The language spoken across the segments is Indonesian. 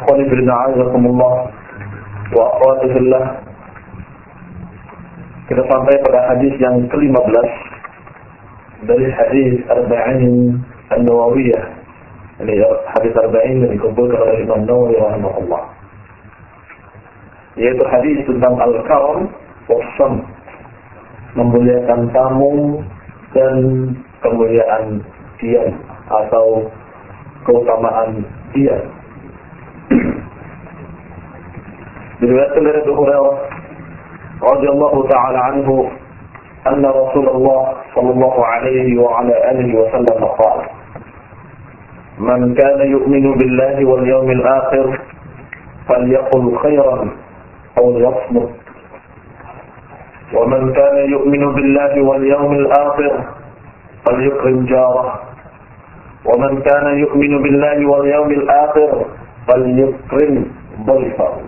Ikhwani fillah, azakumullah wa akhwati fillah. Kita sampai pada hadis yang ke-15 dari hadis Arba'in An-Nawawiyah. Ini hadis Arba'in yang dikumpulkan oleh Imam Nawawi rahimahullah, yaitu hadis tentang al-karam was-sam, memuliakan tamu dan kemuliaan diam atau keutamaan diam. Diriwayatkan dari Abu Hurairah radhiyallahu ta'ala anhu anna Rasulullah sallallahu alaihi wa ala alihi wa sallam qala man kana yu'minu billahi wal yawmil akhir falyaqul khairan aw liyasmut wa man kana yu'minu billahi wal yawmil akhir falyukrim jarah wa man kana yu'minu billahi wal yawmil akhir falyukrim dhayfahu.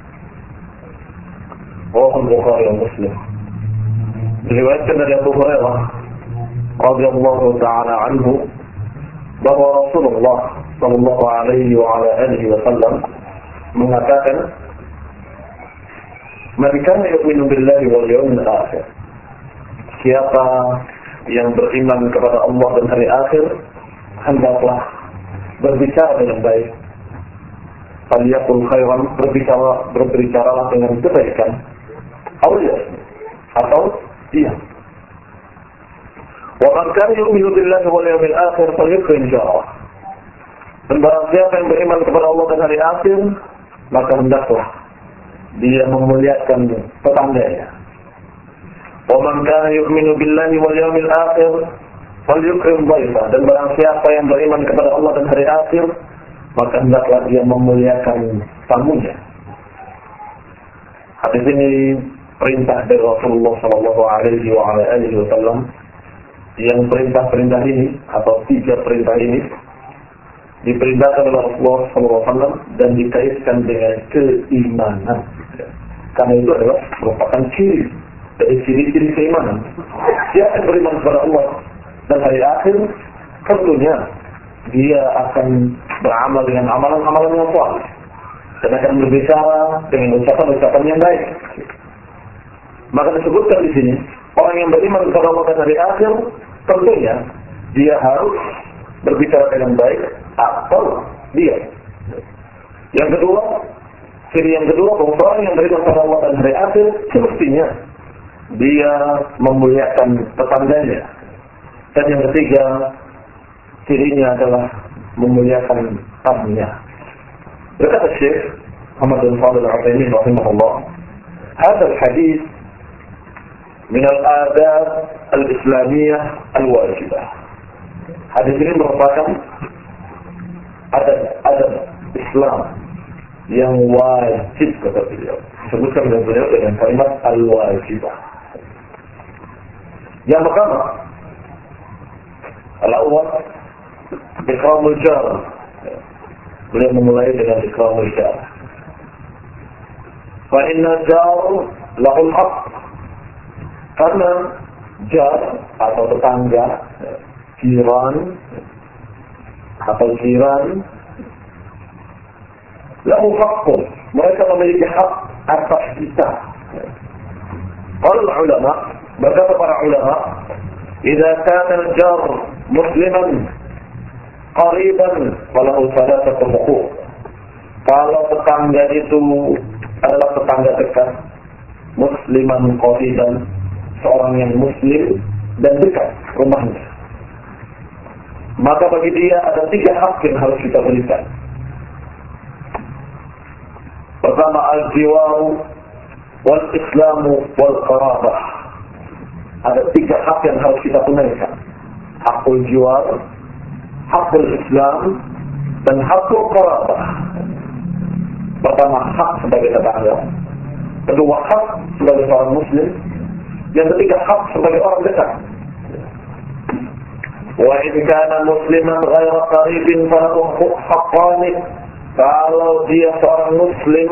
Rawahu Bukhari dan Muslim. Diriwayatkan dari Abu Hurairah radhiyallahu ta'ala anhu bahwa Rasulullah sallallahu alaihi wa ala alihi wasallam mengatakan, "Man kana yu'minu billahi wal yawmil akhir." Siapa yang beriman kepada Allah dan hari akhir, hendaklah berbicara dengan baik. Faliyaqul khairan, berbicaralah dengan kebaikan. Atau diam. Wa man kana yu'minu billahi wal yawmil akhir falyukrim jarah. Dan barang siapa yang beriman kepada Allah dan hari akhir, maka hendaklah dia memuliakan tetangganya. Wa man kana yu'minu billahi wal yawmil akhir falyukrim dhayfah. Dan barang siapa yang beriman kepada Allah dan hari akhir, maka hendaklah dia memuliakan tamunya. Hadis ini perintah dari Rasulullah sallallahu alaihi wa ala alihi wasallam, yang perintah-perintah ini atau 3 perintah ini diperintahkan oleh Rasulullah sallallahu alaihi wasallam dan dikaitkan dengan keimanan. Karena itu adalah merupakan ciri dari ciri-ciri keimanan. Siapa yang beriman kepada Allah dan hari akhir, tentunya dia akan beramal dengan amalan-amalan yang saleh dan akan berbicara dengan ucapan-ucapan yang baik. Maka disebutkan di sini, orang yang beriman kepada Allah dan hari akhir, tentunya dia harus berbicara dengan baik atau diam. Yang kedua, ciri yang kedua, bahwa orang yang beriman kepada Allah dan hari akhir, semestinya dia memuliakan tetangganya. Dan yang ketiga, cirinya adalah memuliakan tamunya. Berkata Syekh Muhammad bin Shalih Al-Utsaimin rahimahullah, "Hadal hadis min al-adab al-islamiyah al-wajibah." Hadis ini merupakan adab Islam yang wajib, kata beliau. Disebutkan oleh beliau dengan kalimat al-wajibah. Yang pertama, al-awwal ikramul jar. Beliau memulai dengan ikramul jar. Fa inna jar lahul haq. Karena jar atau tetangga, jiran atau jiran, lahu haqqun, mereka memiliki hak atas kita. Qala ulama, berkata para ulama, "Idza kana al-jar musliman qariban falahu thalathatu huquq." Kalau tetangga itu adalah tetangga dekat, musliman qariban, seorang yang muslim dan dekat rumahnya, maka bagi dia ada 3 hak yang harus kita berikan. Pertama, al-jiwaru wal islamu wal qarabah. Ada 3 hak yang harus kita tunaikan: hakul jiwar, hakul islam, dan hakul qarabah. Pertama, hak sebagai tetangga. Kedua, hak sebagai seorang muslim. Yang ketiga, hak sebagai orang dekat. Wa in kana musliman ghairu qaribin falahu haqqani. Kalau dia seorang muslim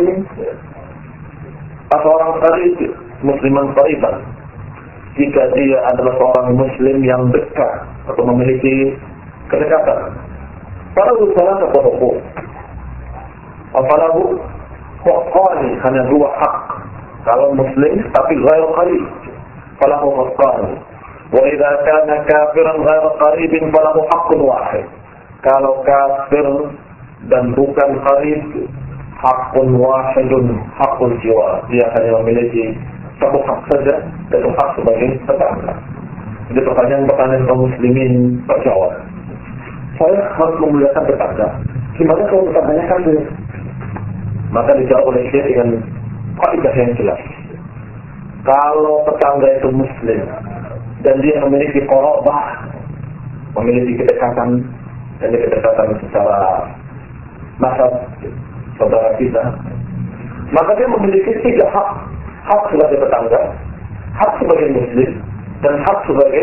atau orang qarib, musliman qariban, jika dia adalah seorang muslim yang dekat atau memiliki kedekatan, falahu thalathatu huquq. Falahu haqqani, hanya dua hak. Kalau muslim tapi ghairu qarib, falahu haqqani. Wa idza kana kafiran ghairu qaribin falahu haqqun wahid. Kalau kafir dan bukan qarib, haqqun wahidun, haqqun jiwa. Dia hanya memiliki satu hak saja, yaitu hak sebagai tetangga. Jadi pertanyaan kaum muslimin terjawab. Saya harus memuliakan tetangga. Gimana kalau tetangganya kafir? Maka dijawab oleh Syekh dengan kaidah yang jelas. Kalau tetangga itu muslim dan dia memiliki qarabah, memiliki kedekatan, dan kedekatan secara nasab saudara kita, maka dia memiliki tiga hak. Hak sebagai tetangga, hak sebagai muslim, dan hak sebagai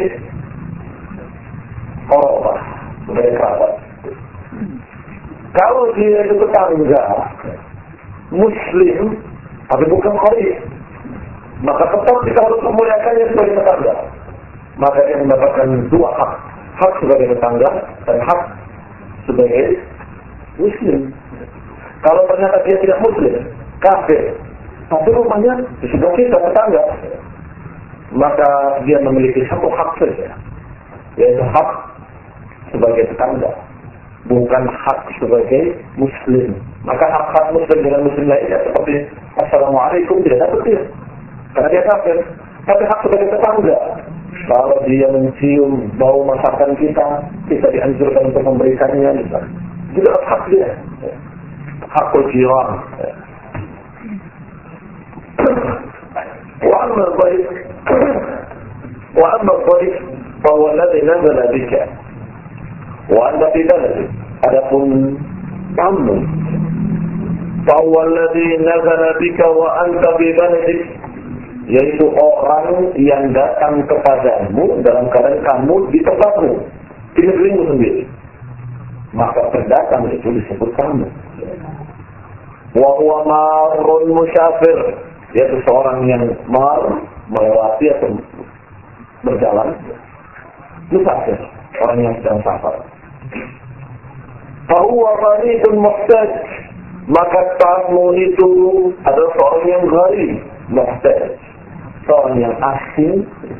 qarabah, sebagai kerabat. Kalau dia itu tetangga muslim tapi bukan qarib, maka tetap kita harus memuliakannya sebagai tetangga. Maka dia mendapatkan dua hak. Hak sebagai tetangga dan hak sebagai muslim. Kalau ternyata dia tidak muslim, kafir, tapi rumahnya di sebelah kita tetangga, maka dia memiliki satu hak saja, yaitu hak sebagai tetangga, bukan hak sebagai muslim. Maka hak-hak muslim dengan muslim lainnya seperti Assalamualaikum tidak dapat dia, karena dia kafir. Tapi hak sebagai tetangga, kalau dia mencium bau masakan kita, kita dianjurkan untuk memberikannya, juga hak dia, hakul jiran. وأما الضيف فهو الذي نزل بك وأنت في بلدك. Adapun tamu, فهو الذي نزل بك وأنت في بلدك, yaitu orang yang datang kepadamu dalam keadaan kamu di tempatmu, di negerimu sendiri. Maka pendatang itu disebut tamu. Wa huwa marrun musyafir, yaitu seorang yang melewati atau berjalan, musafir, orang yang sedang safar. Fa huwa gharibun muhtaj, maka tamu itu adalah seorang yang gharib, muhtaj, seorang yang asing.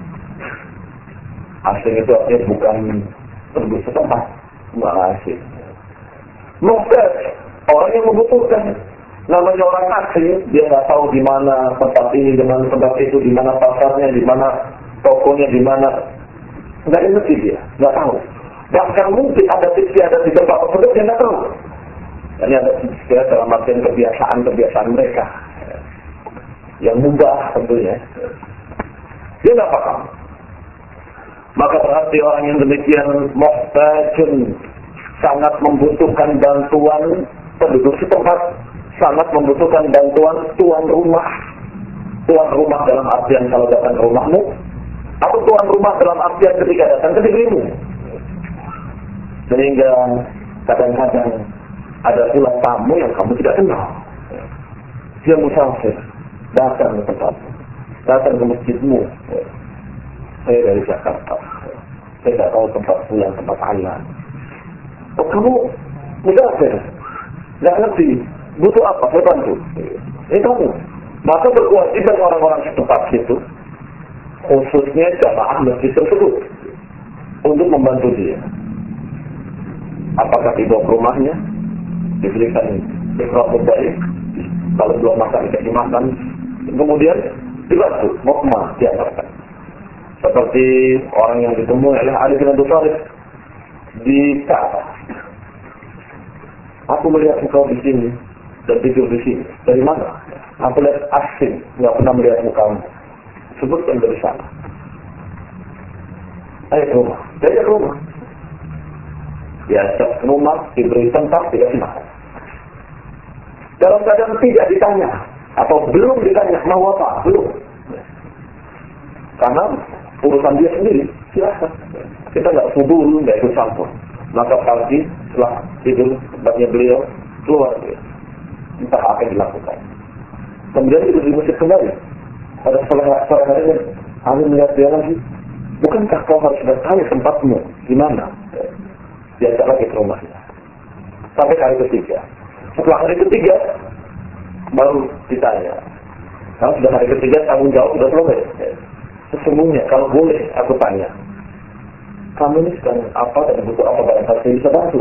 Asing itu artinya bukan penduduk setempat, bukan asing. Muhtaj, orang yang membutuhkan. Namanya orang asing, dia nggak tahu di mana tempat ini, di mana tempat itu, di mana pasarnya, di mana tokonya, di mana, nggak ngerti dia, nggak tahu. Bahkan mungkin ada istiadat di tempat tersebut dia nggak tahu. Ini ada istiadat dalam artian kebiasaan mereka yang mubah tentunya. Dia nggak paham. Maka berarti orang yang demikian muhtajun, sangat membutuhkan bantuan penduduk setempat, sangat membutuhkan bantuan tuan rumah. Tuan rumah dalam artian kalau datang ke rumahmu, atau tuan rumah dalam artian ketika datang ke negerimu. Sehingga kadang-kadang ada pula tamu yang kamu tidak kenal. Dia musafir, datang ke tempat, datang ke masjidmu. Saya dari Jakarta, saya tidak tahu tempat pulang, tempat ayah. Oh, kamu musafir, tidak ngerti. Butuh apa? Saya bantu. Ini kamu. Maka berkewajiban orang-orang setempat situ, khususnya jamaah masjid tersebut, untuk membantu dia. Apakah dibawa ke rumahnya, diberikan ikhram baik, kalau belum makan dikasih makan, kemudian dibantu, mukmah diantarkan. Seperti orang yang ditemui oleh Ali bin Abi Thalib di Ka'bah. Aku melihat engkau di sini dan tidur di sini. Dari mana? Aku lihat asing, nggak pernah melihat mukamu. Sebutkan dari sana. Ayo ke rumah. Dia ke rumah. Diajak ke rumah, diberi tempat, dikasih makan. Dalam keadaan tidak ditanya, atau belum ditanya, mau apa? Belum. Karena urusan dia sendiri, silahkan. Kita nggak fudul, nggak ikut campur. Maka pagi setelah tidur tempatnya beliau keluar dia, entah apa yang dilakukan. Kemudian tidur di masjid kembali. Pada sore harinya, Ali melihat dia lagi. Bukankah kau harus bertanya tempatmu di mana? Diajak lagi ke rumahnya. Sampai kali ketiga. Setelah hari ketiga, baru ditanya. Kalau sudah hari ketiga, tanggung jawab sudah selesai. Sesungguhnya, kalau boleh aku tanya, kamu ini sedang apa dan butuh apa barangkali saya bisa bantu?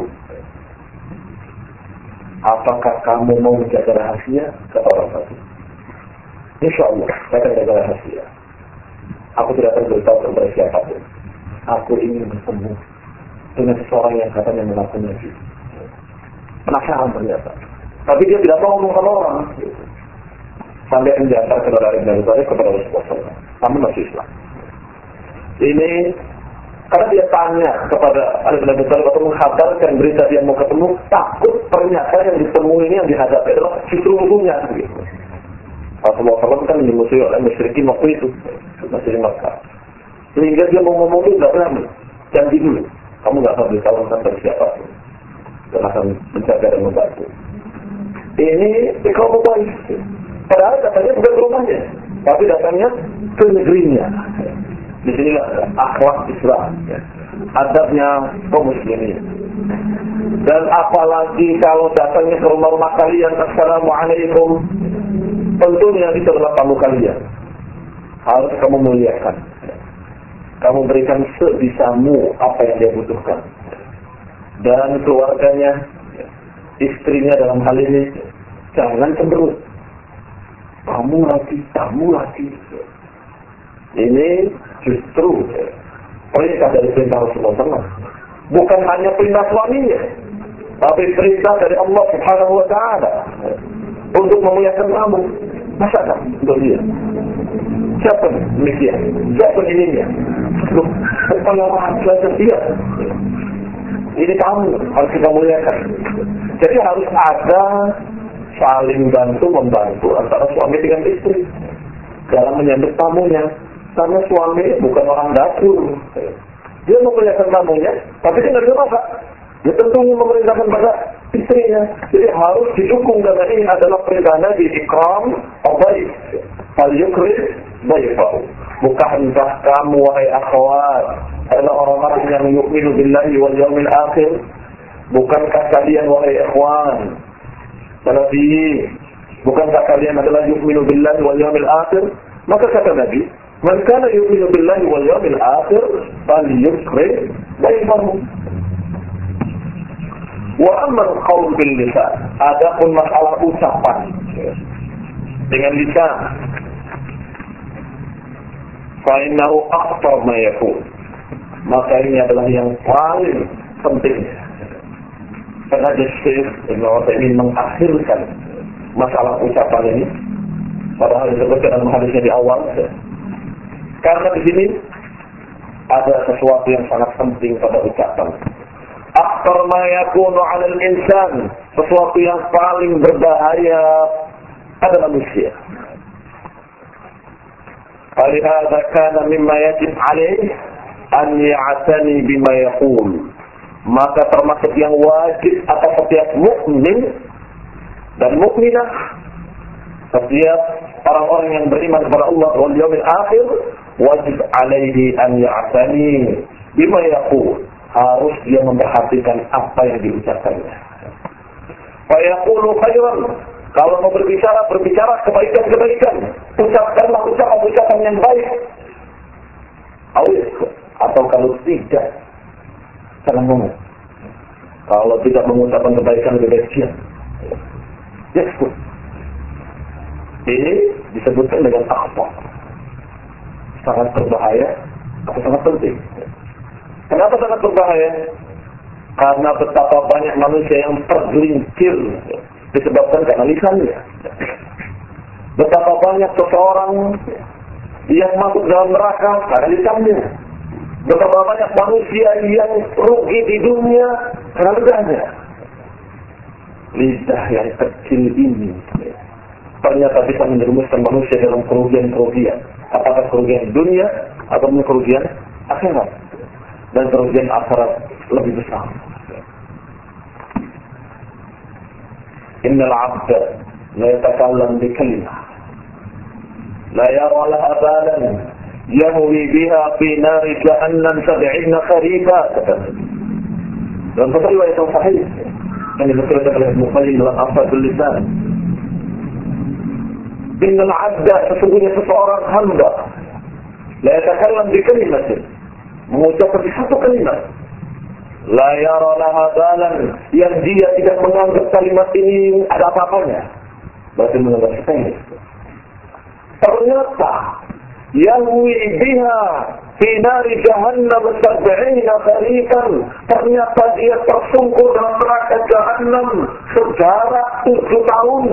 Apakah kamu mau menjaga rahasia? Kata orang tadi. Insya Allah, saya akan jaga rahasia. Aku tidak akan beritahu kepada siapapun. Aku ingin bertemu dengan seseorang yang katanya mengaku Nabi. Penasaran ternyata. Tapi dia tidak mau ngomong ke orang. Sampai menjatuh kepada Ali bin Abi Thalib kepada Rasulullah SAW. Namun masih Islam. Ini karena dia tanya kepada Ali bin Abi Thalib atau menghabarkan berita dia mau ketemu, takut ternyata yang ditemui ini yang dihadapi adalah justru musuhnya. Gitu. Rasulullah SAW kan dimusuhi oleh musyrikin waktu itu, masih di Makkah. Sehingga dia mau ngomong itu tidak berani. Janji dulu, kamu nggak akan beritahu tentang siapa pun. Dan akan menjaga dan membantu. Ini kaum baik. Padahal datangnya bukan ke rumahnya, tapi datangnya ke negerinya. Di sinilah akhlak Islam, adabnya kaum muslimin. Dan apalagi kalau datangnya ke rumah kalian, assalamualaikum, tentunya itu adalah tamu kalian. Harus kamu muliakan. Kamu berikan sebisamu apa yang dia butuhkan. Dan keluarganya, istrinya dalam hal ini, jangan cemberut. Kamu lagi. Ini justru perintah dari perintah Rasulullah SAW. Bukan hanya perintah suaminya, tapi perintah dari Allah Subhanahu Wa Taala untuk memuliakan kamu. Masakan untuk dia. Siapa demikian? Siapa ininya? Loh, kalau orang belajar dia. Ini kamu harus kita muliakan. Jadi harus ada saling membantu antara suami dengan istri dalam menyambut tamunya. Karena suami bukan orang dapur. Dia memuliakan tamunya, tapi dia nggak bisa masak. Dia tentunya memerintahkan pada istrinya. Jadi harus didukung karena ini adalah perintah Nabi ikram al-baik. Al-yukrim baikau. Bukankah kamu wahai akhwat adalah orang-orang yang yu'minu billahi wal yawmil akhir? Bukankah kalian wahai ikhwan salafiyin, bukankah kalian adalah yu'minu billahi wal yawmil akhir? Maka kata Nabi, man kana yu'minu billahi wal yawmil akhir falyukrim baikau. Wa amma al-qaul bil lisan, adapun masalah ucapan dengan lisan, fa innahu akhtar ma yakun, maka ini adalah yang paling penting. Karena Syekh Ibnu Utsaimin mengakhirkan masalah ucapan ini, padahal disebutkan dalam hadisnya di awal. Karena di sini ada sesuatu yang sangat penting pada ucapan. Akhtar ma yakunu 'ala al-insan, sesuatu yang paling berbahaya adalah manusia. Falihada kana mimma yajib 'alaihi an ya'tani bima yaqul. Maka termasuk yang wajib atas setiap mukmin dan mukminah, setiap orang-orang yang beriman kepada Allah wal yaumil akhir, wajib 'alaihi an ya'tani bima yaqul. Harus dia memperhatikan apa yang diucapkannya. Fa yaqulu khairan. Kalau mau berbicara kebaikan-kebaikan. Ucapkanlah ucapan yang baik. Atau kalau tidak, jangan ngomong. Kalau tidak mengucapkan kebaikan lebih baik diam. Yaskut. Ini disebutkan dengan akhtar. Sangat berbahaya atau sangat penting. Kenapa sangat berbahaya? Karena betapa banyak manusia yang tergelincir disebabkan karena lisannya. Betapa banyak seseorang yang masuk dalam neraka karena lisannya. Betapa banyak manusia yang rugi di dunia karena lidahnya. Lidah yang kecil ini ternyata bisa menjerumuskan manusia dalam kerugian-kerugian. Apakah kerugian dunia atau kerugian akhirat? Dan kerugian akhirat lebih besar. Innal 'abda la yatakallam bi kalimah la yara laha balan yahwi biha fi nar jahannam 70 kharifa. Dan riwayat sahih, yang disebutkan oleh Muqayyim dalam Afadul Lisan. Innal 'abda, sesungguhnya seseorang hamba la yatakallam bi kalimatin, mengucapkan satu kalimat la yara laha balan, yang dia tidak menganggap kalimat ini ada apa-apanya, berarti menganggap sepele. Ternyata yahwi biha fi nari jahannam 70 kharifan, ternyata dia tersungkur dalam neraka jahannam sejarak 7 tahun.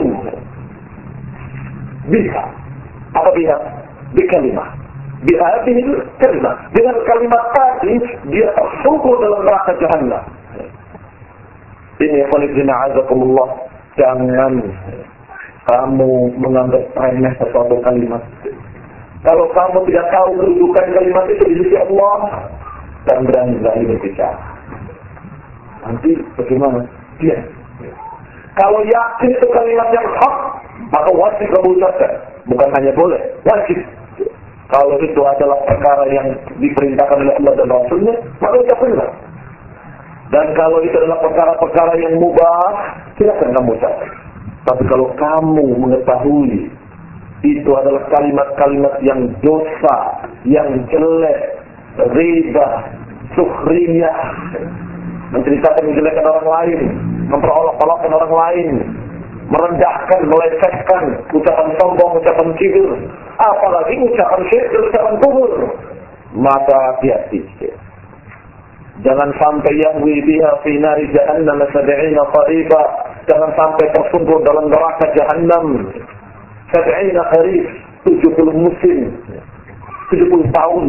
Bisa apa bisa? Bikalimah. Bihadihil kalimah. Dengan kalimat tadi dia tersungkur dalam neraka jahannam. Ini khonifina azakumullah, jangan kamu menganggap remeh sesuatu kalimat. Kalau kamu tidak tahu kedudukan kalimat itu di sisi Allah, dan berani-berani berbicara. Nanti bagaimana? Dia. Kalau yakin itu kalimat yang hak, maka wajib kamu ucapkan. Bukan hanya boleh, wajib. Kalau itu adalah perkara yang diperintahkan oleh Allah dan Rasulnya, maka ucapkanlah. Dan kalau itu adalah perkara-perkara yang mubah, silakan kamu ucapkan. Tapi kalau kamu mengetahui itu adalah kalimat-kalimat yang dosa, yang jelek, riba, sukhriyah, menceritakan kejelekan orang lain, memperolok-olokkan orang lain, merendahkan, melecehkan, ucapan sombong, ucapan kibir, apalagi ucapan syirik dan ucapan kufur, maka hati-hati. Jangan sampai yahwi biha fi nari jahannam 70 kharifa, jangan sampai tersungkur dalam neraka jahannam 70 kharif, 70 musim, 70 tahun.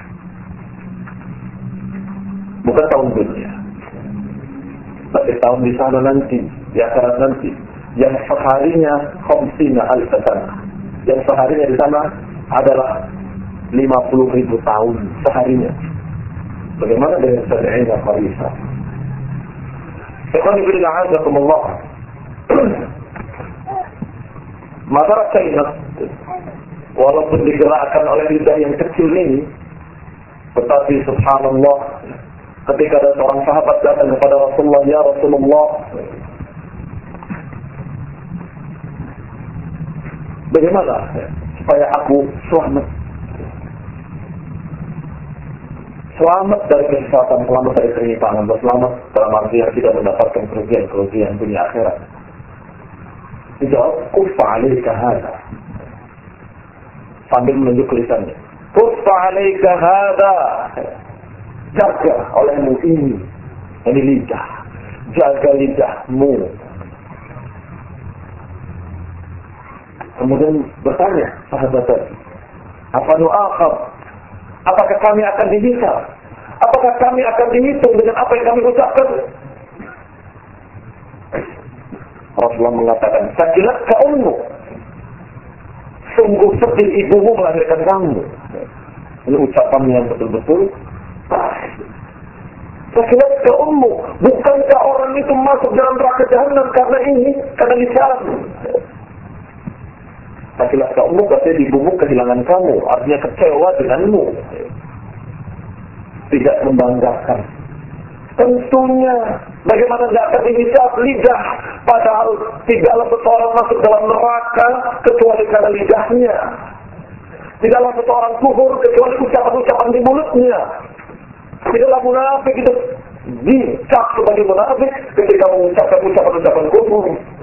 Bukan tahun dunia, tapi tahun di sana nanti, di akhirat nanti, yang seharinya 50,000 tahun. Yang seharinya di sana adalah 50.000 tahun seharinya. Bagaimana dengan 70 kharifah? Ikhwani fillah a'azakumullah. Masyarakat China, walaupun digerakkan oleh lidah yang kecil ini, tetapi subhanallah, ketika ada seorang sahabat datang kepada Rasulullah, ya Rasulullah, bagaimana supaya aku selamat dari kesesatan, selamat dari penyimpangan, selamat dalam artian tidak mendapatkan kerugian dunia akhirat? Dijawab, kuffa alaika hadha, sambil menunjuk lisannya. Kuffa alaika hadha, jaga olehmu ini lidah, jaga lidahmu. Kemudian bertanya sahabat tadi, apa nu'akhab? Apakah kami akan dihisab? Apakah kami akan dihitung dengan apa yang kami ucapkan? Rasulullah mengatakan, sakilat kaummu, sungguh sedih ibumu melahirkan kamu. Ini ucapan yang betul-betul sakilat kaummu, bukankah orang itu masuk dalam neraka jahannam karena ini, karena lisan? Sakilat kaummu berarti ibumu kehilangan kamu, artinya kecewa denganmu, tidak membanggakan. Tentunya, bagaimana tidak akan dihisab lidah, padahal tidaklah seseorang masuk dalam neraka kecuali karena lidahnya. Tidaklah seseorang kufur kecuali ucapan-ucapan di mulutnya. Tidaklah munafik itu dicap sebagai munafik ketika mengucapkan ucapan-ucapan kufur.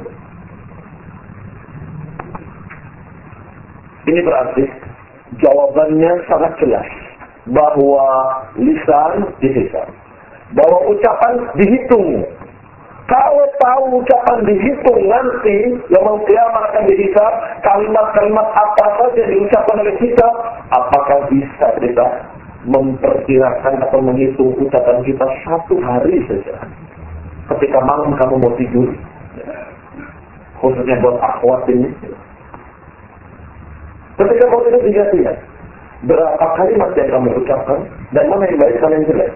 Ini berarti jawabannya sangat jelas bahwa lisan dihisab, bahwa ucapan dihitung. Kalau tahu ucapan dihitung nanti, yaumul qiyamah akan dihisab, kalimat-kalimat apa saja diucapkan oleh kita, apakah bisa kita memperkirakan atau menghitung ucapan kita satu hari saja? Ketika malam kamu mau tidur, khususnya buat akhwat ini, ketika mau tidur lihat berapa kalimat yang kamu ucapkan dan mana yang baik, mana yang jelek.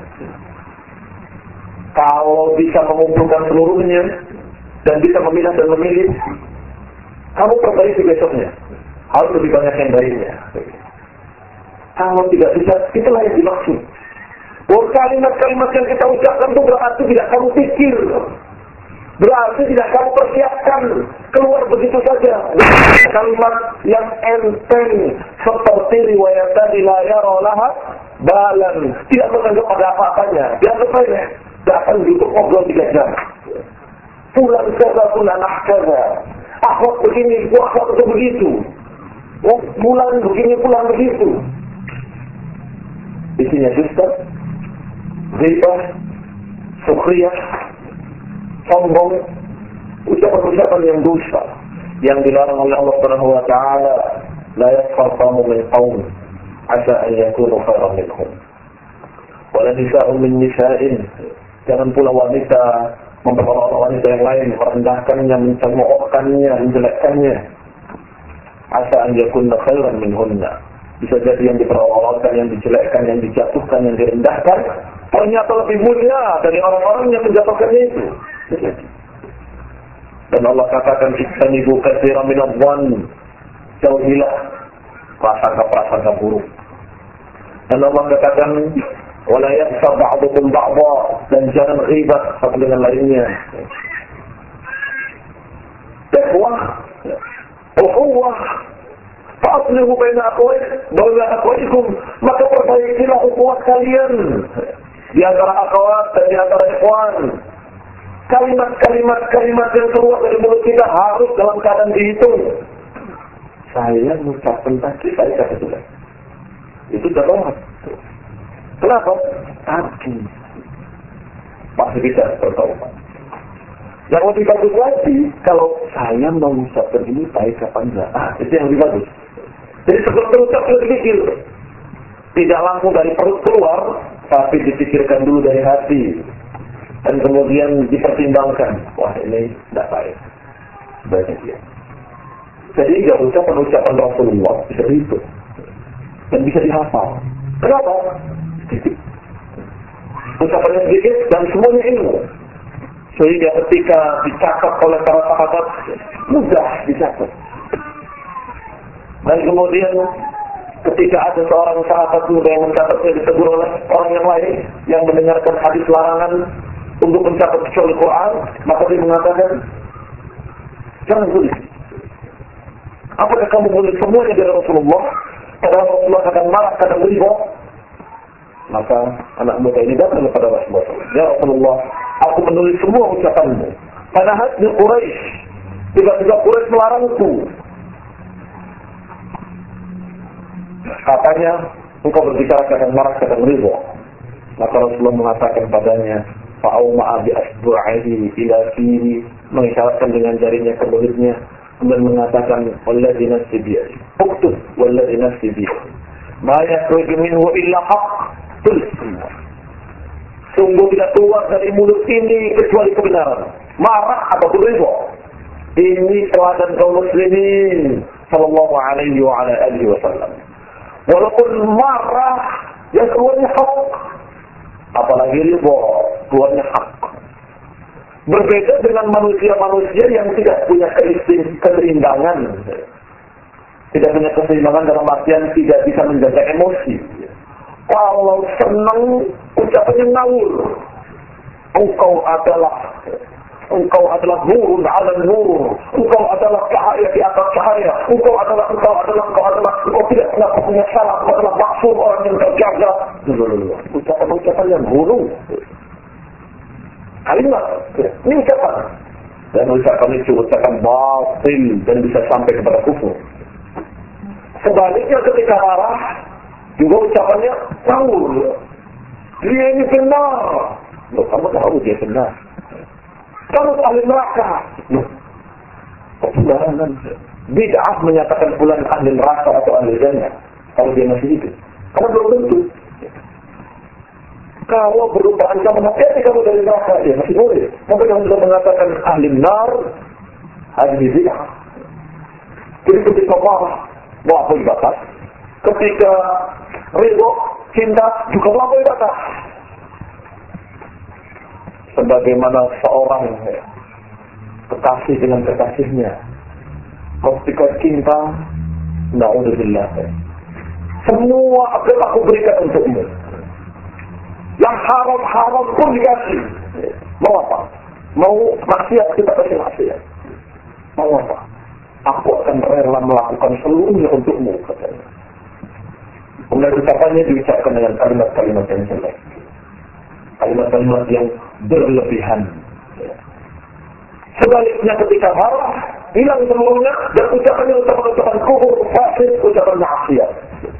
Kalau bisa mengumpulkan seluruhnya dan bisa memilah dan memilih, kamu perbaiki besoknya. Harus lebih banyak yang baiknya. Kalau tidak bisa, itulah yang dimaksud. Bahwa kalimat-kalimat yang kita ucapkan itu berarti tidak kamu pikir. Berarti tidak kamu persiapkan keluar begitu saja. Kalimat yang enteng seperti riwayat tadi, la yara laha balan, tidak menganggap ada apa-apanya. Dianggap saja datang untuk ngobrol 3 jam. Pulang kaza, pulang kaza. Akhlak begini, akhlak itu begitu. Pulang begini, pulang begitu. Isinya dusta, ghibah, sukhriyah, sombong, ucapan-ucapan yang dusta yang dilarang oleh Allah Subhanahu wa taala. La yaskhar qawmun min qawm asa an yakunu khairan minhum. Wa la nisa'un min nisa'in. Jangan pula wanita memperolok wanita yang lain, merendahkannya, mencemoohkannya, menjelekkannya. Asa an yakunna khairan minhunna. Bisa jadi yang diperolokkan, yang dijelekkan, yang dijatuhkan, yang direndahkan ternyata lebih mulia dari orang-orang yang menjatuhkannya itu. Dan Allah katakan, "Ijtanibu katsiran minadh-dhann." Jauhilah prasangka-prasangka buruk. Dan Allah katakan, "Wala yaghtab ba'dukum ba'dha." Dan jangan ghibah satu dengan lainnya. Taqwa, ukhuwah, fa'aslihu baina akhawaykum, maka perbaikilah ukhuwah kalian di antara akhwat dan di antara ikhwan. Kalimat-kalimat yang keluar dari mulut kita harus dalam keadaan dihitung. Saya mengucapkan tadi, saya kata sudah. Itu darurat. Kenapa? Tadi masih bisa bertaubat. Yang lebih bagus lagi, kalau saya mengucapkan ini baik apa enggak? Itu yang lebih bagus. Jadi sebelum berucap lebih pikir. Tidak langsung dari perut keluar, tapi dipikirkan dulu dari hati. Dan kemudian dipertimbangkan, wah ini tidak baik. Sebaiknya dia. Jadi ucapan-ucapan Rasulullah bisa dihitung. Dan bisa dihafal. Kenapa? Ucapannya sedikit dan semuanya ilmu. Sehingga ketika dicatat oleh para sahabat, mudah dicatat. Dan kemudian ketika ada seorang sahabat muda yang mencatatnya, ditegur oleh orang yang lain yang mendengarkan hadis larangan untuk mencatat kecuali Quran, maka dia mengatakan, jangan tulis. Apakah kamu menulis semuanya dari Rasulullah? Padahal Rasulullah kadang marah, kadang beriba. Maka anak muda ini datang kepada Rasulullah. Ya Rasulullah, aku menulis semua ucapanmu. Pada hati Quraisy, tiba-tiba Quraisy melarangku. Katanya, engkau berbicara kadang marah, kadang beriba. Maka Rasulullah mengatakan padanya, fa'auma'a bi'asbu'ahi ila fihi, mengisyaratkan dengan jarinya ke mulutnya, dan mengatakan, walladzi nafsi biyadihi, uktub walladzi nafsi biyadihi, ma yakhruju minhu illa haqq, tulis semua. Sungguh tidak keluar dari mulut ini kecuali kebenaran, marah atau ridha. Ini teladan kaum muslimin sallallahu alaihi wa ala alihi wasallam. Walaupun marah yang keluarnya hak, apalagi ridha keluarnya hak. Berbeda dengan manusia-manusia yang tidak punya keseimbangan. Tidak punya keseimbangan dalam artian tidak bisa menjaga emosi. Kalau senang, ucapannya ngawur. Engkau adalah nurun ala nur. Engkau adalah cahaya di atas cahaya. Engkau adalah, engkau tidak pernah punya salah. Engkau adalah maksum orang yang terjaga. Ucapan-ucapan yang buruk. Kalimat, ini ucapan. Dan ucapan itu ucapan batil dan bisa sampai kepada kufur. Sebaliknya ketika marah, juga ucapannya ngawur. Dia ini benar. Loh, kamu tahu dia benar. Kamu ahli neraka. Loh, kok sembarangan? Bid'ah menyatakan fulan ahli neraka atau ahli jannah kalau dia masih hidup. Karena belum tentu. Kalau berupa ancaman, hati-hati kamu dari neraka, ya masih boleh. Tapi kamu sudah mengatakan ahli nar, ahli bid'ah. Jadi ketika marah, melampaui batas. Ketika ridho, cinta, juga melampaui batas. Sebagaimana seorang kekasih dengan kekasihnya. Ketika cinta, na'udzubillah, semua akan aku berikan untukmu. Yang haram-haram pun dikasih. Mau apa? Mau maksiat, kita kasih maksiat. Mau apa? Aku akan rela melakukan seluruhnya untukmu, katanya. Kemudian ucapannya diucapkan dengan kalimat-kalimat yang jelek. Kalimat-kalimat yang berlebihan. Sebaliknya ketika marah, hilang seluruhnya, dan ucapannya ucapan kufur, fasik, ucapan maksiat.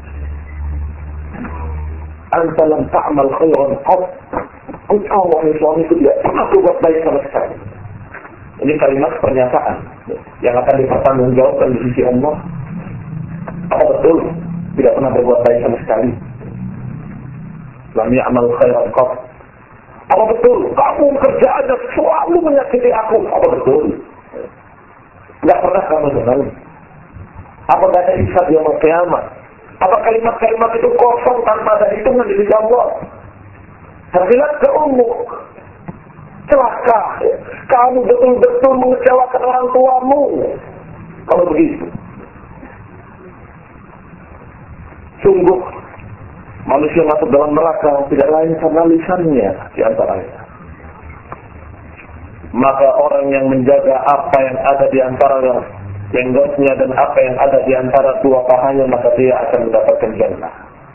Anta lam ta'mal khairan qat. Engkau wahai suamiku tidak pernah berbuat baik sama sekali. Ini kalimat pernyataan yang akan dipertanggungjawabkan di sisi Allah. Apa betul tidak pernah berbuat baik sama sekali? Lam ya'mal khairan qat. Apa betul kamu kerjaannya selalu menyakiti aku? Apa betul? Tidak pernah kamu dengar. Apa ada isyarat yaumul qiyamah? Apa kalimat-kalimat itu kosong tanpa ada hitungan di sisi Allah? Terlihat ke umum. Celaka. Kamu betul-betul mengecewakan orang tuamu. Kalau begitu. Sungguh manusia masuk dalam neraka tidak lain karena lisannya di antaranya. Maka orang yang menjaga apa yang ada di antara jenggotnya dan apa yang ada di antara dua pahanya, maka dia akan mendapatkan jannah.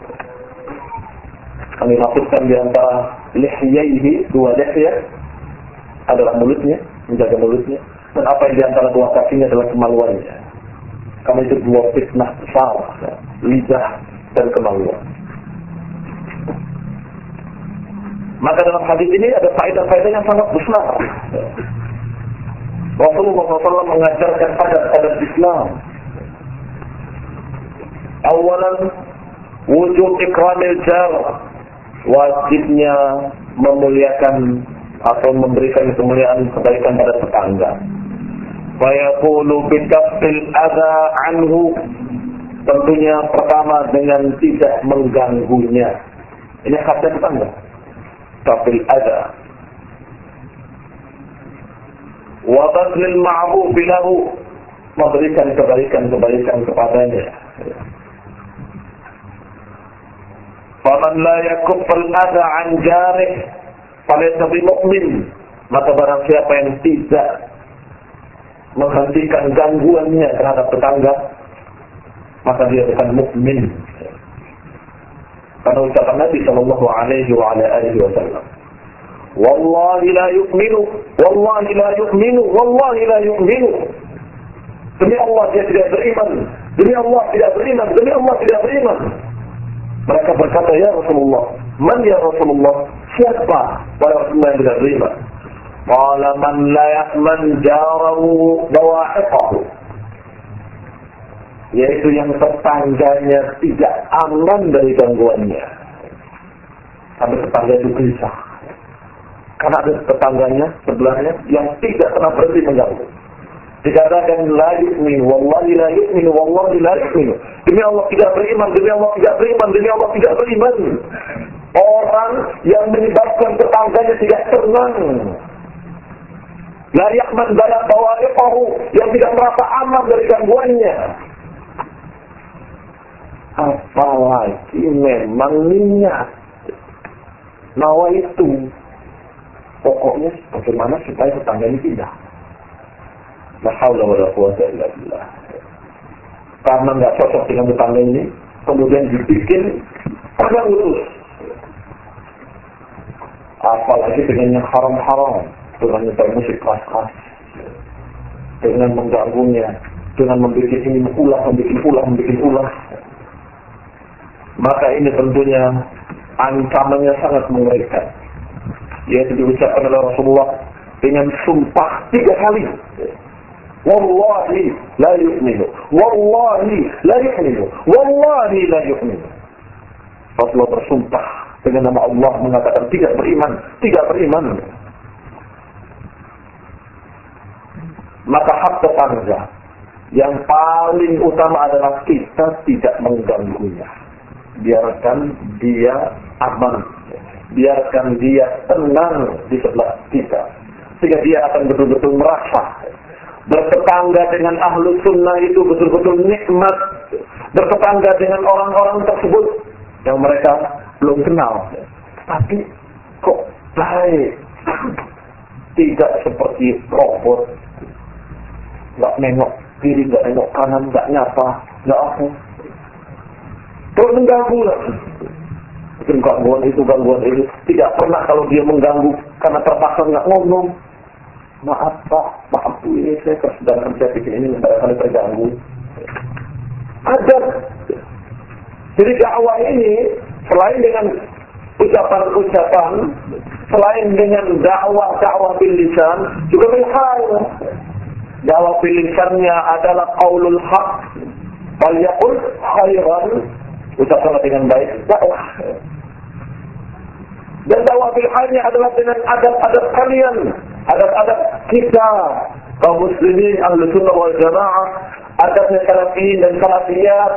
Kami maksudkan di antara lihyaihi, dua lihyah adalah mulutnya, menjaga mulutnya, dan apa yang di antara dua kakinya adalah kemaluannya. Karena itu dua fitnah besar, lidah dan kemaluan. Maka dalam hadis ini ada faedah-faedah yang sangat besar. Rasulullah SAW mengajarkan adat-adat Islam. Awalan, wujud ikramil jar, wajibnya memuliakan atau memberikan kemuliaan kebaikan pada tetangga. Fayaqulu bikafil adha anhu, tentunya pertama dengan tidak mengganggunya. Ini khasnya tetangga. Kafil adha. Wa badlil ma'ruf lahu, memberikan kebaikan kepadanya. Faman la yakuffal adha an jarih falaysa bimu'min, maka barang siapa yang tidak menghentikan gangguannya terhadap tetangga, maka dia bukan mukmin. Karena ucapan Nabi sallallahu alaihi wasallam, wallahi la yu'minu, wallahi la yu'minu, wallahi la yu'minu. Demi Allah dia tidak beriman, demi Allah tidak beriman, demi Allah tidak beriman. Mereka berkata, ya Rasulullah, man ya Rasulullah, siapa pada Rasulullah yang tidak beriman? Qala man la ya'man jarahu bawa'iqahu, yaitu yang tetangganya tidak aman dari gangguannya. Sampai tetangga itu gelisah. Karena ada tetangganya sebelahnya yang tidak pernah berhenti mengganggu. Dikatakan la yu'min, wallahi la yu'min, wallahi la yu'min. Demi Allah tidak beriman, demi Allah tidak beriman, demi Allah tidak beriman. Orang yang menyebabkan tetangganya tidak tenang. La ya'man bala bawa'iqahu, yang tidak merasa aman dari gangguannya. Apalagi memang niat nawa itu, pokoknya bagaimana supaya tetangga ini pindah. La haula wala quwwata illa billah. Karena nggak cocok dengan tetangga ini, kemudian dibikin pegang lurus. Apalagi dengan yang haram-haram, dengan nyetel musik keras-keras, dengan mengganggunya, dengan membuat ini membuat ulah. Maka ini tentunya ancamannya sangat mengerikan. Yaitu diucapkan oleh Rasulullah dengan sumpah 3 kali. Wallahi la yu'minu, wallahi la yu'minu, wallahi la yu'minu. Rasulullah bersumpah dengan nama Allah mengatakan tidak beriman. Maka hak tetangga yang paling utama adalah kita tidak mengganggunya. Biarkan dia aman, biarkan dia tenang di sebelah kita, sehingga dia akan betul-betul merasa bertetangga dengan ahlu sunnah itu betul-betul nikmat. Bertetangga dengan orang-orang tersebut yang mereka belum kenal, tapi kok baik. tidak seperti robot, nggak nengok kiri, nggak nengok kanan, nggak nyapa, nggak apa. Terus mengganggu lah. Mungkin gangguan itu, tidak pernah kalau dia mengganggu karena terpaksa nggak ngomong. Maaf Pak, maaf Bu, ini saya sedang kerja di sini, barangkali terganggu. Ada. Jadi dakwah ini selain dengan ucapan-ucapan, selain dengan dakwah bil lisan, juga bil hal. Dakwah bil lisannya adalah qaulul haq, wal yaqul khairan, ucapkanlah dengan baik, dakwah. Dan dakwah bil halnya adalah dengan adab-adab kalian, adab-adab kita kaum muslimin ahlu sunnah wal jamaah, adabnya salafiyin dan salafiyat.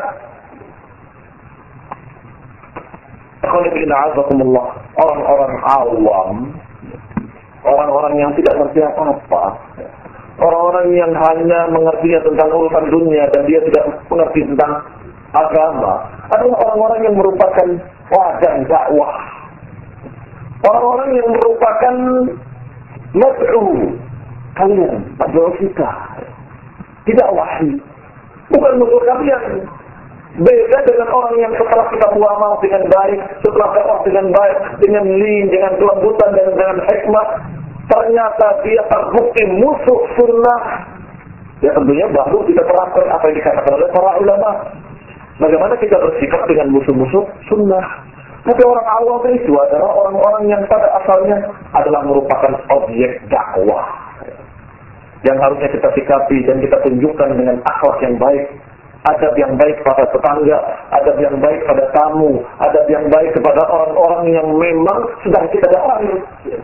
Orang-orang awam, orang-orang yang tidak mengerti apa-apa, orang-orang yang hanya mengertinya tentang urusan dunia dan dia tidak mengerti tentang agama, adalah orang-orang yang merupakan wadah dakwah, orang-orang yang merupakan mad'u kalian, mad'u kita, tidak wahyi, bukan musuh kalian. Beda dengan orang yang setelah kita beramal dengan baik, setelah dakwah dengan baik, dengan lin, dengan kelembutan dan dengan hikmah, ternyata dia terbukti musuh sunnah. Ya tentunya baru kita terapkan apa yang dikatakan oleh para ulama. Bagaimana kita bersikap dengan musuh-musuh sunnah. Tapi orang awam itu adalah orang-orang yang pada asalnya adalah merupakan objek dakwah, yang harusnya kita sikapi dan kita tunjukkan dengan akhlak yang baik. Adab yang baik pada tetangga, adab yang baik pada tamu, adab yang baik kepada orang-orang yang memang sedang kita dakwahi.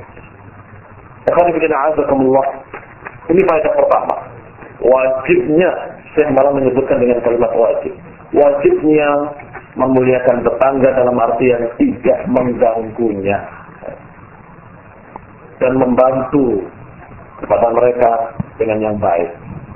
Ini faedah pertama. Wajibnya, saya malah menyebutkan dengan kalimat wajib. Wajibnya memuliakan tetangga dalam artian tidak mengganggunya dan membantu kepada mereka dengan yang baik.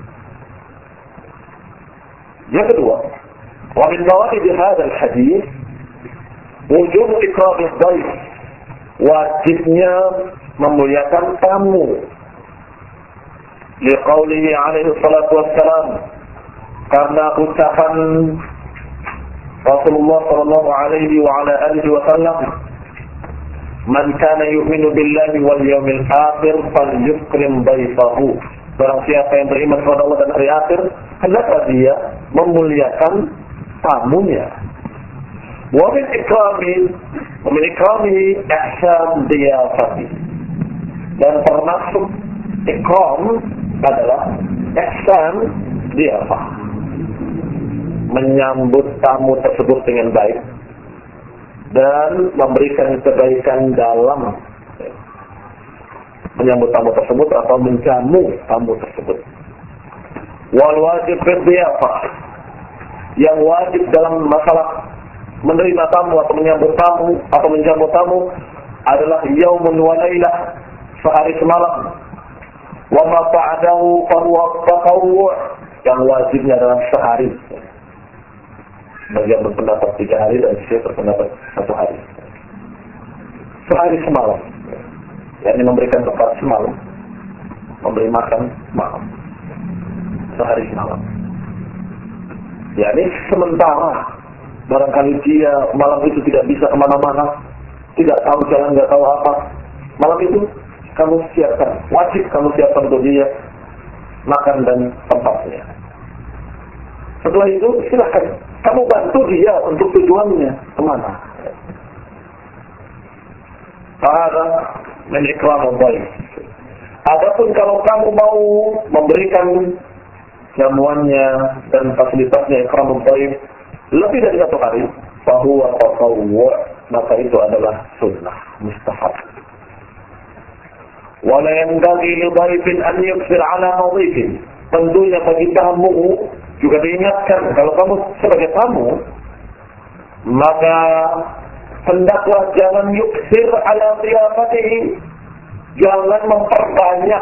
Yang kedua, wa min fawaid hadzal hadis wujub ikram ad-dhaif, wajibnya memuliakan tamu. Liqaulihi alaihi salatu wassalam, karena ucapan Rasulullah sallallahu alaihi wa ala alihi wasallam, man kana yu'minu billahi wal yawmil akhir falyukrim dhaifahu. Barang siapa yang beriman kepada Allah dan hari akhir, hendaklah dia memuliakan tamunya. Wa min ikrami ihsan diyafati. Dan termasuk ikram adalah ihsan diyafah, menyambut tamu tersebut dengan baik dan memberikan kebaikan dalam menyambut tamu tersebut atau menjamu tamu tersebut. Wal wajib bidiyafah, yang wajib dalam masalah menerima tamu atau menyambut tamu atau menjamu tamu adalah yaumun wa lailah, sehari semalam. Wa ma ba'dahu fa huwa tatawwu', yang wajibnya adalah sehari. Bagi yang berpendapat 3 hari dan saya berpendapat 1 hari. Sehari semalam. Yakni memberikan tempat semalam, memberi makan semalam, sehari semalam. Yakni sementara barangkali dia malam itu tidak bisa kemana-mana, tidak tahu jalan, nggak tahu apa, malam itu kamu siapkan, wajib kamu siapkan untuk dia makan dan tempatnya. Setelah itu silakan kamu bantu dia untuk tujuannya kemana. Ada min ikram ad-dhaif. Adapun kalau kamu mau memberikan jamuannya dan fasilitasnya ikram ad-dhaif lebih dari 1 hari, fahuwa tatawwu', maka itu adalah sunnah, mustahab. Wala yanbaghi li dhaifin an yukthir ala madhifin. Tentunya bagi tamu juga diingatkan, kalau kamu sebagai tamu, maka hendaklah jangan yukthir ala dhiyafatihi, jangan memperbanyak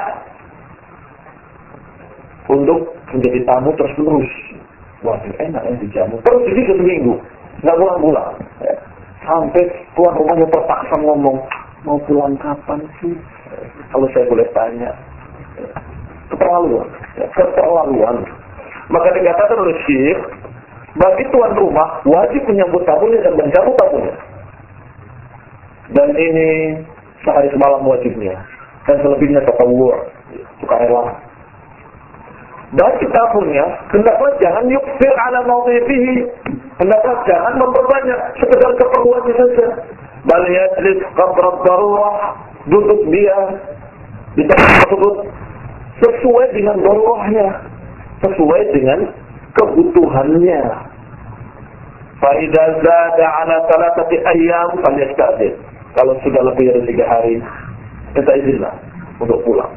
untuk menjadi tamu terus-menerus. Wah, enak ya dijamu terus jadi seminggu, nggak pulang-pulang. Sampai tuan rumahnya terpaksa ngomong, mau pulang kapan sih? Kalau saya boleh tanya. Keterlaluan. Keterlaluan. Maka dikatakan oleh Syekh, bagi tuan rumah wajib menyambut tamunya dan mencabut tamunya. Dan ini sehari semalam wajibnya. Dan selebihnya tatawwu', sukarela. Bagi tamunya, hendaklah jangan yukfir ala mawqifihi. Hendaklah jangan memperbanyak sekedar keperluannya saja. Bal yajlis qadra darurah, duduk dia di tempat tersebut sesuai dengan darurahnya, sesuai dengan kebutuhannya. Fa idza zada ala 3 ayyam falyasta'din. Kalau sudah lebih dari 3 hari, minta izinlah untuk pulang.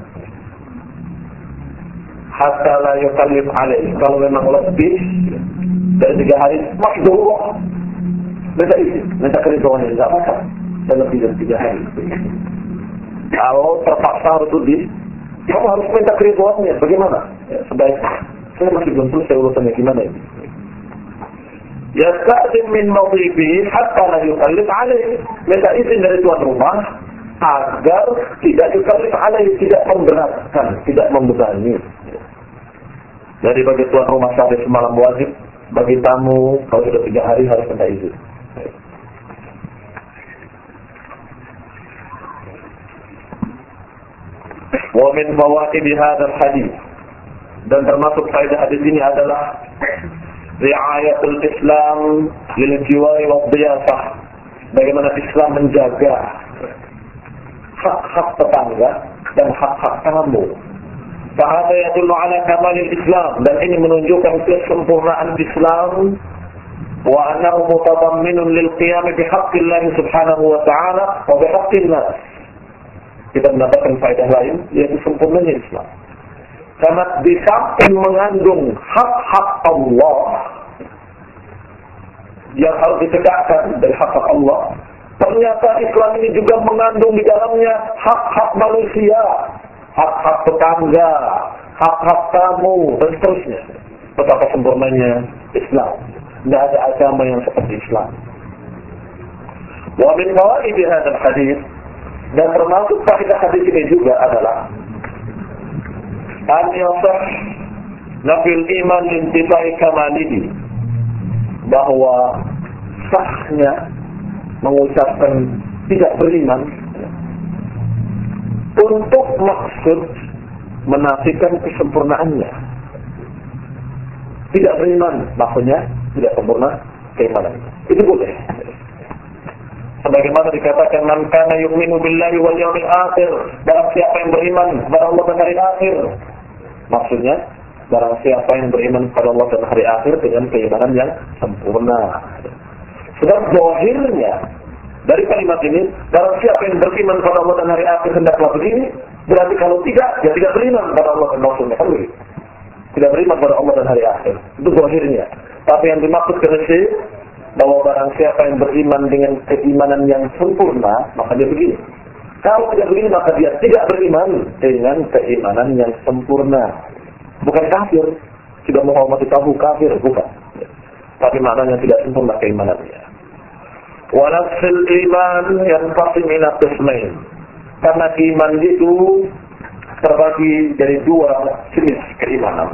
Hatta la yukallif alaih. Kalau memang lebih dari 3 hari, masih darurah. Minta izin, minta keridhaan, tidak apa-apa. Dan lebih dari 3 hari. Kalau terpaksa harus lebih, kamu harus minta keridhaannya. Bagaimana? Ya, sebaiknya. Saya masih belum selesai urusannya gimana ini. Yasta'din min mawqifihi hatta la yukallif alaih. Minta izin dari tuan rumah agar tidak yukallif alaih, tidak memberatkan, tidak membebani. Jadi bagi tuan rumah sehari semalam wajib, bagi tamu kalau sudah 3 hari harus minta izin. Wa min fawaid hadzal hadis, dan termasuk faedah hadis ini adalah riayatul Islam lil jiwari wa dhiyafah. Bagaimana Islam menjaga hak-hak tetangga dan hak-hak tamu. Fahada yadullu ala kamalil Islam, dan ini menunjukkan kesempurnaan Islam. Wa annahu mutadamminun lil qiyam bihaqqillah subhanahu wa ta'ala wa bihaqqin nas. Kita mendapatkan faedah lain, yaitu sempurnanya Islam. Karena di samping mengandung hak-hak Allah yang harus ditegakkan dari hak-hak Allah, ternyata Islam ini juga mengandung di dalamnya hak-hak manusia, hak-hak tetangga, hak-hak tamu, dan seterusnya. Betapa sempurnanya Islam. Tidak ada agama yang seperti Islam. Wa min fawaid hadzal hadis, dan termasuk faedah hadis ini juga adalah an yasah nafil iman lintifai kamalihi, bahwa sahnya mengucapkan tidak beriman untuk maksud menafikan kesempurnaannya. Tidak beriman maksudnya tidak sempurna keimanan. Itu boleh. Sebagaimana dikatakan, man kana yu'minu billahi wal yawmil akhir, barang siapa yang beriman kepada Allah dan hari akhir. Maksudnya, barang siapa yang beriman kepada Allah dan hari akhir dengan keimanan yang sempurna. Sebab zahirnya dari kalimat ini, barang siapa yang beriman kepada Allah dan hari akhir hendaklah begini, berarti kalau tidak, dia tidak beriman kepada Allah dan Rasulnya. Kan begitu? Tidak beriman kepada Allah dan hari akhir. Itu zahirnya. Tapi yang dimaksud kena bahwa barang siapa yang beriman dengan keimanan yang sempurna, maka dia begini. Kalau tidak begini, maka dia tidak beriman dengan keimanan yang sempurna. Bukan kafir, tidak menghormati tahu kafir, bukan. Tapi maknanya tidak sempurna keimanannya. Wa nafsul iman yanqasim ila qismain. Karena iman itu terbagi dari 2 jenis keimanan.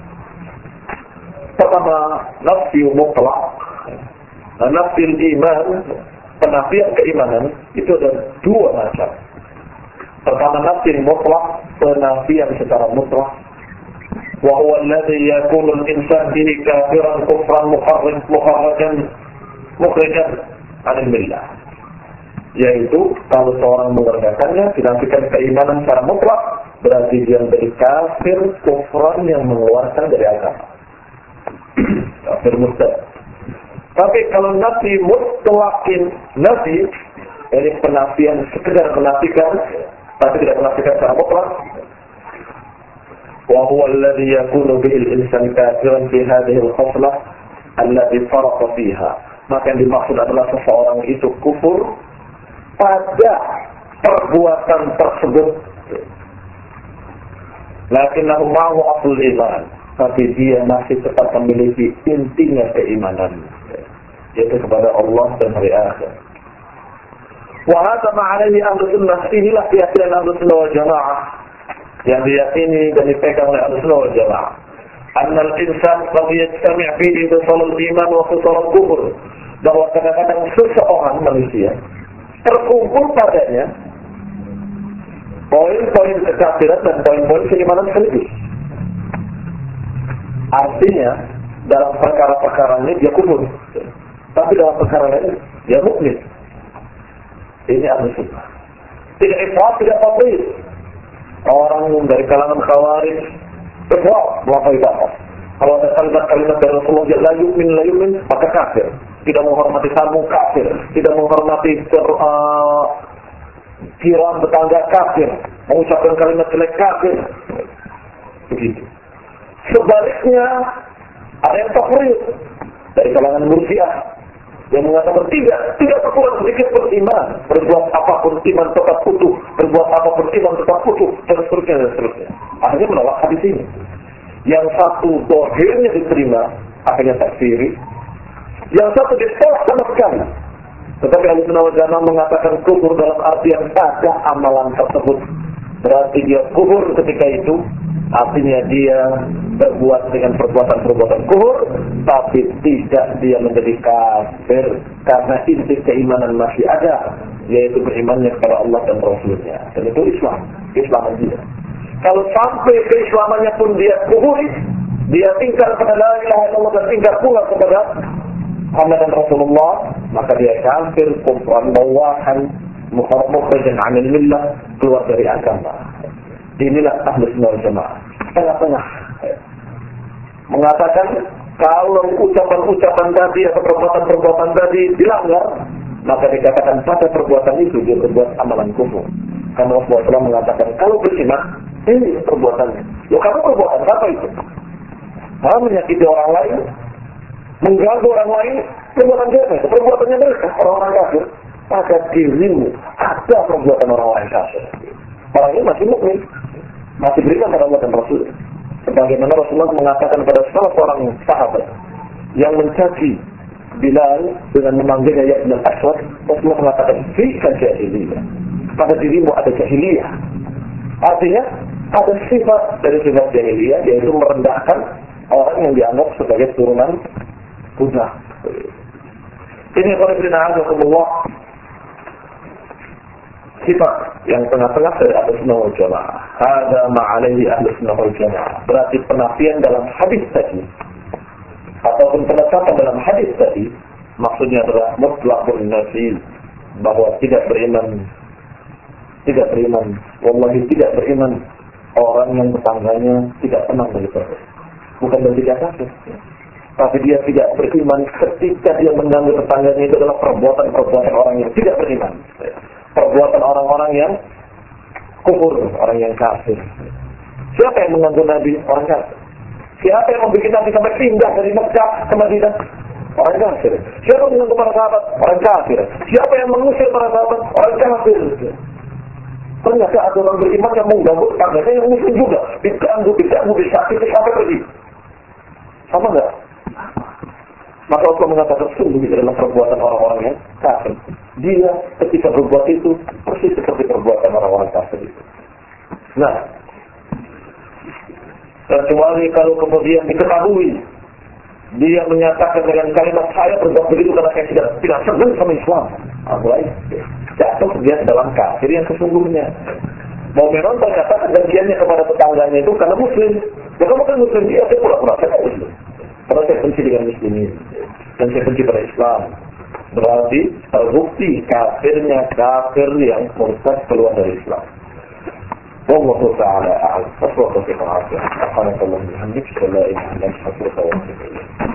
Pertama, nafsi mutlak. Nafsil iman, penafian keimanan, itu ada 2 macam. Pertama, nafsil mutlak, penafian secara mutlak. Wa huwa alladhi yakunu al-insan bihi kafiran kufran mukhrijan 'anil millah. Yaitu kalau seorang mengerjakannya, dinafikan keimanan secara mutlak, berarti dia menjadi kafir, kufran yang mengeluarkan dari agama. Kafir murtad. Tapi kalau nafi mutlakin nafi, ini penafian sekedar menafikan, tapi tidak menafikan secara mutlak. Wa huwa alladhi yakunu bihi al-insan kafiran fi hadhihi al-khaslah allati faraqa fiha. Maka yang dimaksud adalah seseorang itu kufur pada perbuatan tersebut. Lakinnahu ma'ahu aslul iman, tapi dia masih tetap memiliki intinya keimanan, yaitu kepada Allah dan hari akhir. Wa hadza ma'alaihi ahlus sunnah, inilah keyakinan ahlus sunnah wal jamaah yang diyakini dan dipegang oleh ahlus sunnah wal jamaah. Annal insan qad yajtami' fihi khisalul iman wa khisalul kufur, bahwa kadang-kadang seseorang manusia terkumpul padanya poin-poin kekafiran dan poin-poin keimanan sekaligus. Artinya dalam perkara-perkara ini dia kufur, tapi dalam perkara lain dia mukmin. Ini ahlus sunnah. Tidak ifrat, tidak tafrid. Orang dari kalangan khawarij ifrat, melampaui batas. Kalau ada kalimat-kalimat dari Rasulullah la yu'min, maka kafir. Tidak menghormati tamu, kafir. Tidak menghormati jiran tetangga, kafir. Mengucapkan kalimat jelek, kafir. Begitu. Sebaliknya ada yang tafrid dari kalangan Murji'ah yang mengatakan tidak berkurang sedikit pun iman, berbuat apapun iman tetap utuh, berbuat apapun iman tetap utuh, dan seterusnya. Akhirnya menolak hadis ini. Yang satu dohirnya diterima, akhirnya takfiri. Yang satu ditolak sama sekali. Tetapi Ahlussunnah wal Jamaah mengatakan kufur dalam arti yang pada amalan tersebut. Berarti dia kufur ketika itu. Artinya dia berbuat dengan perbuatan-perbuatan kufur, tapi tidak dia menjadi kafir karena inti keimanan masih ada, yaitu berimannya kepada Allah dan Rasulnya. Dan itu Islam dia. Kalau sampai keislamannya pun dia kufuri, dia tinggal pada la ilaha illallah dan tinggal pula kepada Muhammad dan Rasulullah, maka dia kafir, kufran bawahan, mukhrijan 'anil millah, keluar dari agama. Inilah ahlus sunnah wal jamaah. Tengah-tengah. Mengatakan kalau ucapan-ucapan tadi atau perbuatan-perbuatan tadi dilanggar, maka dikatakan pada perbuatan itu dia berbuat amalan kufur. Karena Rasulullah mengatakan kalau beriman, ini perbuatannya. Loh, kamu perbuatan apa itu? Kamu menyakiti orang lain, mengganggu orang lain, perbuatan siapa itu? Perbuatannya mereka, orang-orang kafir. Pada dirimu ada perbuatan orang lain kafir. Orang ini masih mukmin, masih beriman kepada Allah dan Rasul. Sebagaimana Rasulullah mengatakan pada salah seorang sahabat yang mencaci Bilal dengan memanggilnya ya Ibn al-Aswad, Rasulullah mengatakan fika jahiliyah, pada dirimu ada jahiliyah. Artinya ada sifat dari sifat jahiliyah, yaitu merendahkan orang yang dianggap sebagai turunan budak. Ini kalau sifat yang tengah-tengah dari Ahlus Sunnah wal Jamaah. Ada ma'alaihi Ahlus Sunnah wal Jamaah. Berarti penafian dalam hadis tadi ataupun penetapan dalam hadis tadi maksudnya adalah mutlaqun nafi, bahwa tidak beriman, wallahi tidak beriman orang yang tetangganya tidak tenang dari perut. Bukan berarti dia kafir, tapi dia tidak beriman ketika dia mengganggu tetangganya. Itu adalah perbuatan-perbuatan orang yang tidak beriman, perbuatan orang-orang yang kufur, orang yang kafir. Siapa yang mengganggu Nabi? Orang kafir. Siapa yang membuat Nabi sampai pindah dari Mekah ke Madinah? Orang kafir. Siapa yang mengganggu para sahabat? Orang kafir. Siapa yang mengusir para sahabat? Orang kafir. Ternyata ada orang beriman yang mengganggu tetangganya yang muslim juga. Diganggu, disakiti sampai pergi. Sama enggak? Maka Allah mengatakan sungguh itu adalah perbuatan orang-orang yang kafir. Dia ketika berbuat itu persis seperti perbuatan orang-orang kafir itu. Nah, kecuali kalau kemudian diketahui dia menyatakan dengan kalimat saya berbuat begitu karena saya tidak senang sama Islam, mulai jatuh dia dalam kafir yang sesungguhnya. Mau memang ternyata kebenciannya kepada tetangganya itu karena Muslim. Ya kamu kan Muslim, dia saya pura-pura saya Muslim. Karena saya benci dengan Muslimin dan saya benci pada Islam. Berarti terbukti kafirnya kafir yang murtad keluar dari Islam. Wallahu ta'ala a'lam. Wassallallahu alaihi wa sallam. Alhamdulillah.